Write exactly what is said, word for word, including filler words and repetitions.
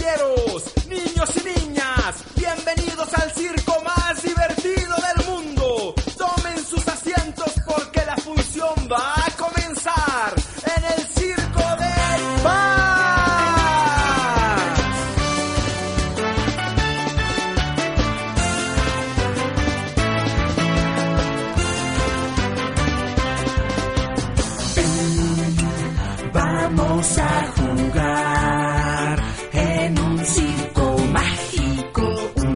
caballeros, niños y niñas, bienvenidos al circo más divertido del mundo. Tomen sus asientos porque la función va a comenzar en el circo del Paz. Vamos a jugar.